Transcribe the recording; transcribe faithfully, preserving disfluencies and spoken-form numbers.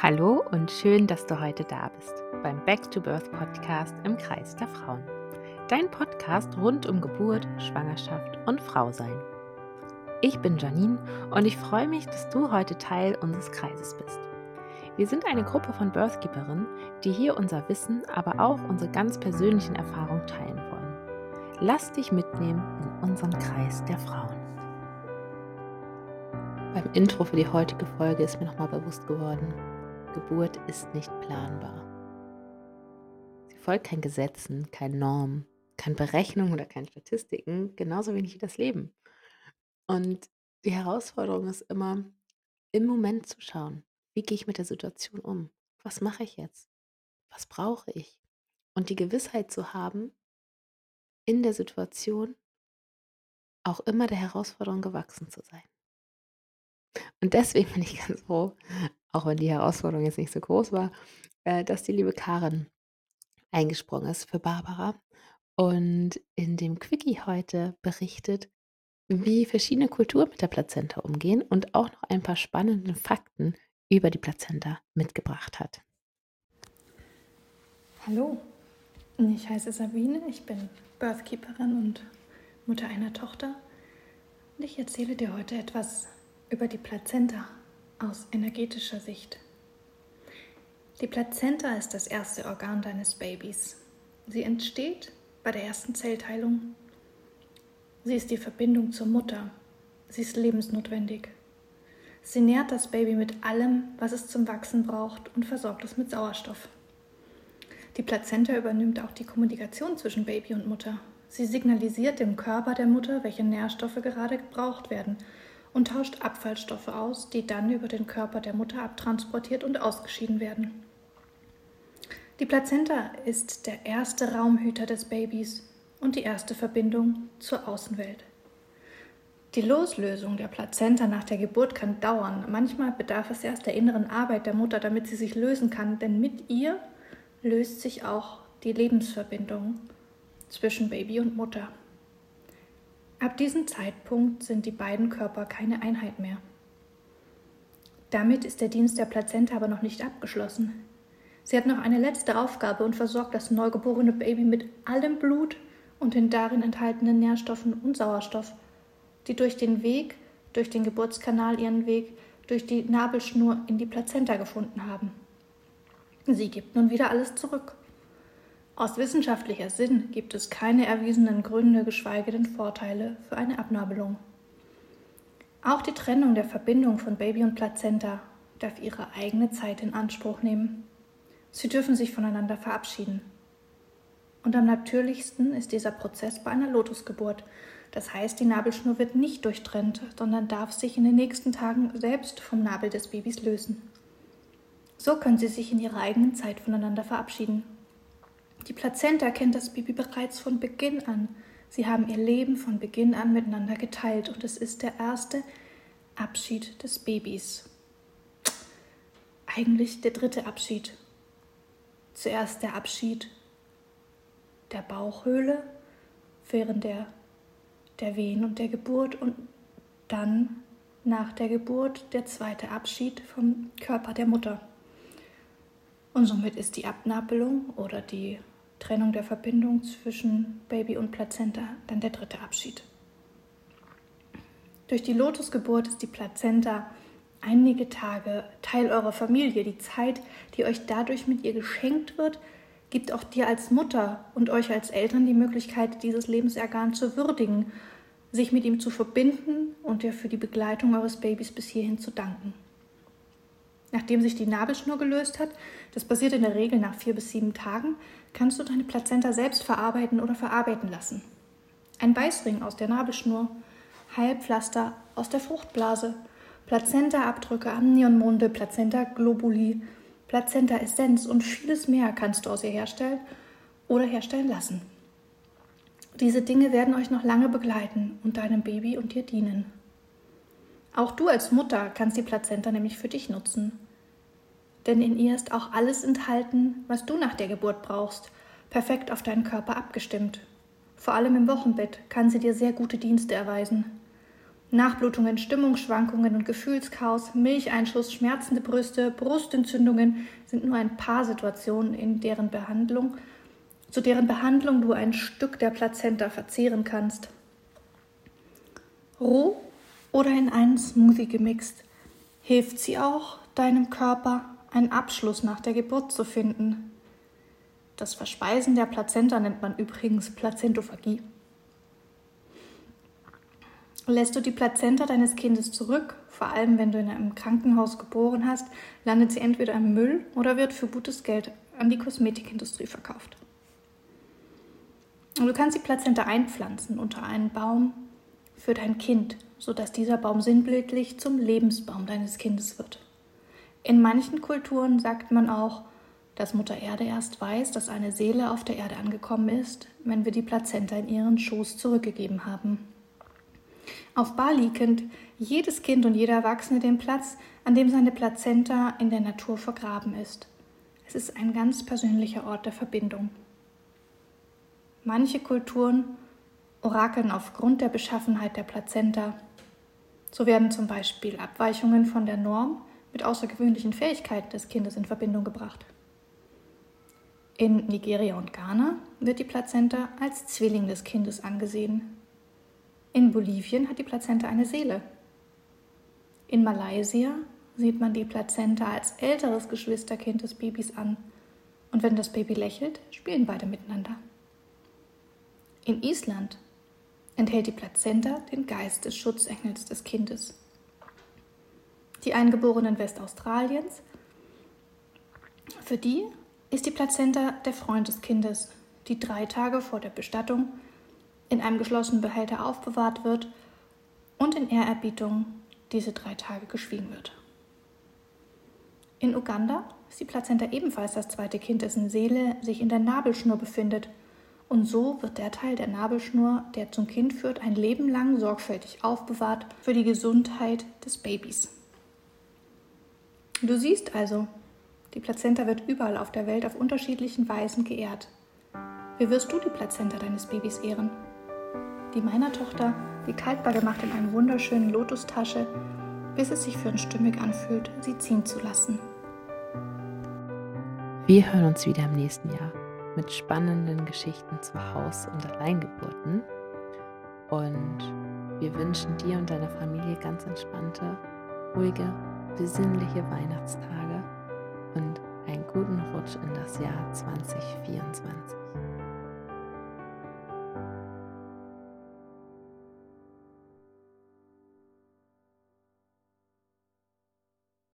Hallo und schön, dass du heute da bist beim Back to Birth Podcast im Kreis der Frauen. Dein Podcast rund um Geburt, Schwangerschaft und Frausein. Ich bin Janine und ich freue mich, dass du heute Teil unseres Kreises bist. Wir sind eine Gruppe von Birthkeeperinnen, die hier unser Wissen, aber auch unsere ganz persönlichen Erfahrungen teilen wollen. Lass dich mitnehmen in unseren Kreis der Frauen. Beim Intro für die heutige Folge ist mir nochmal bewusst geworden, Geburt ist nicht planbar. Sie folgt keinen Gesetzen, keinen Normen, keine Berechnungen oder keinen Statistiken, genauso wenig wie das Leben. Und die Herausforderung ist immer, im Moment zu schauen, wie gehe ich mit der Situation um? Was mache ich jetzt? Was brauche ich? Und die Gewissheit zu haben, in der Situation auch immer der Herausforderung gewachsen zu sein. Und deswegen bin ich ganz froh, auch wenn die Herausforderung jetzt nicht so groß war, äh, dass die liebe Karin eingesprungen ist für Barbara und in dem Quickie heute berichtet, wie verschiedene Kulturen mit der Plazenta umgehen und auch noch ein paar spannende Fakten über die Plazenta mitgebracht hat. Hallo, ich heiße Sabine, ich bin Birthkeeperin und Mutter einer Tochter und ich erzähle dir heute etwas über die Plazenta aus energetischer Sicht. Die Plazenta ist das erste Organ deines Babys. Sie entsteht bei der ersten Zellteilung. Sie ist die Verbindung zur Mutter. Sie ist lebensnotwendig. Sie nährt das Baby mit allem, was es zum Wachsen braucht und versorgt es mit Sauerstoff. Die Plazenta übernimmt auch die Kommunikation zwischen Baby und Mutter. Sie signalisiert dem Körper der Mutter, welche Nährstoffe gerade gebraucht werden und tauscht Abfallstoffe aus, die dann über den Körper der Mutter abtransportiert und ausgeschieden werden. Die Plazenta ist der erste Raumhüter des Babys und die erste Verbindung zur Außenwelt. Die Loslösung der Plazenta nach der Geburt kann dauern. Manchmal bedarf es erst der inneren Arbeit der Mutter, damit sie sich lösen kann, denn mit ihr löst sich auch die Lebensverbindung zwischen Baby und Mutter. Ab diesem Zeitpunkt sind die beiden Körper keine Einheit mehr. Damit ist der Dienst der Plazenta aber noch nicht abgeschlossen. Sie hat noch eine letzte Aufgabe und versorgt das neugeborene Baby mit allem Blut und den darin enthaltenen Nährstoffen und Sauerstoff, die durch den Weg, durch den Geburtskanal ihren Weg, durch die Nabelschnur in die Plazenta gefunden haben. Sie gibt nun wieder alles zurück. Aus wissenschaftlicher Sinn gibt es keine erwiesenen Gründe, geschweige denn Vorteile für eine Abnabelung. Auch die Trennung der Verbindung von Baby und Plazenta darf ihre eigene Zeit in Anspruch nehmen. Sie dürfen sich voneinander verabschieden. Und am natürlichsten ist dieser Prozess bei einer Lotusgeburt. Das heißt, die Nabelschnur wird nicht durchtrennt, sondern darf sich in den nächsten Tagen selbst vom Nabel des Babys lösen. So können sie sich in ihrer eigenen Zeit voneinander verabschieden. Die Plazenta kennt das Baby bereits von Beginn an. Sie haben ihr Leben von Beginn an miteinander geteilt und es ist der erste Abschied des Babys. Eigentlich der dritte Abschied. Zuerst der Abschied der Bauchhöhle während der, der Wehen und der Geburt und dann nach der Geburt der zweite Abschied vom Körper der Mutter. Und somit ist die Abnabelung oder die Trennung der Verbindung zwischen Baby und Plazenta dann der dritte Abschied. Durch die Lotusgeburt ist die Plazenta einige Tage Teil eurer Familie. Die Zeit, die euch dadurch mit ihr geschenkt wird, gibt auch dir als Mutter und euch als Eltern die Möglichkeit, dieses Lebensorgan zu würdigen, sich mit ihm zu verbinden und dir für die Begleitung eures Babys bis hierhin zu danken. Nachdem sich die Nabelschnur gelöst hat, das passiert in der Regel nach vier bis sieben Tagen, kannst du deine Plazenta selbst verarbeiten oder verarbeiten lassen. Ein Beißring aus der Nabelschnur, Heilpflaster aus der Fruchtblase, Plazenta-Abdrücke, Amnionmunde, Plazenta-Globuli, Plazenta-Essenz und vieles mehr kannst du aus ihr herstellen oder herstellen lassen. Diese Dinge werden euch noch lange begleiten und deinem Baby und dir dienen. Auch du als Mutter kannst die Plazenta nämlich für dich nutzen. Denn in ihr ist auch alles enthalten, was du nach der Geburt brauchst, perfekt auf deinen Körper abgestimmt. Vor allem im Wochenbett kann sie dir sehr gute Dienste erweisen. Nachblutungen, Stimmungsschwankungen und Gefühlschaos, Milcheinschuss, schmerzende Brüste, Brustentzündungen sind nur ein paar Situationen, in deren Behandlung, zu deren Behandlung du ein Stück der Plazenta verzehren kannst. Roh oder in einen Smoothie gemixt, hilft sie auch, deinem Körper einen Abschluss nach der Geburt zu finden. Das Verspeisen der Plazenta nennt man übrigens Plazentophagie. Lässt du die Plazenta deines Kindes zurück, vor allem wenn du in einem Krankenhaus geboren hast, landet sie entweder im Müll oder wird für gutes Geld an die Kosmetikindustrie verkauft. Und du kannst die Plazenta einpflanzen unter einen Baum für dein Kind, sodass dieser Baum sinnbildlich zum Lebensbaum deines Kindes wird. In manchen Kulturen sagt man auch, dass Mutter Erde erst weiß, dass eine Seele auf der Erde angekommen ist, wenn wir die Plazenta in ihren Schoß zurückgegeben haben. Auf Bali kennt jedes Kind und jeder Erwachsene den Platz, an dem seine Plazenta in der Natur vergraben ist. Es ist ein ganz persönlicher Ort der Verbindung. Manche Kulturen orakeln aufgrund der Beschaffenheit der Plazenta. So werden zum Beispiel Abweichungen von der Norm mit außergewöhnlichen Fähigkeiten des Kindes in Verbindung gebracht. In Nigeria und Ghana wird die Plazenta als Zwilling des Kindes angesehen. In Bolivien hat die Plazenta eine Seele. In Malaysia sieht man die Plazenta als älteres Geschwisterkind des Babys an. Und wenn das Baby lächelt, spielen beide miteinander. In Island enthält die Plazenta den Geist des Schutzengels des Kindes. Die Eingeborenen Westaustraliens, für die ist die Plazenta der Freund des Kindes, die drei Tage vor der Bestattung in einem geschlossenen Behälter aufbewahrt wird und in Ehrerbietung diese drei Tage geschwiegen wird. In Uganda ist die Plazenta ebenfalls das zweite Kind, dessen Seele sich in der Nabelschnur befindet. Und so wird der Teil der Nabelschnur, der zum Kind führt, ein Leben lang sorgfältig aufbewahrt für die Gesundheit des Babys. Du siehst also, die Plazenta wird überall auf der Welt auf unterschiedlichen Weisen geehrt. Wie wirst du die Plazenta deines Babys ehren? Die meiner Tochter liegt haltbar gemacht in einer wunderschönen Lotustasche, bis es sich für uns stimmig anfühlt, sie ziehen zu lassen. Wir hören uns wieder im nächsten Jahr mit spannenden Geschichten zu Haus- und Alleingeburten. Und wir wünschen dir und deiner Familie ganz entspannte, ruhige, besinnliche Weihnachtstage und einen guten Rutsch in das Jahr zwanzig vierundzwanzig.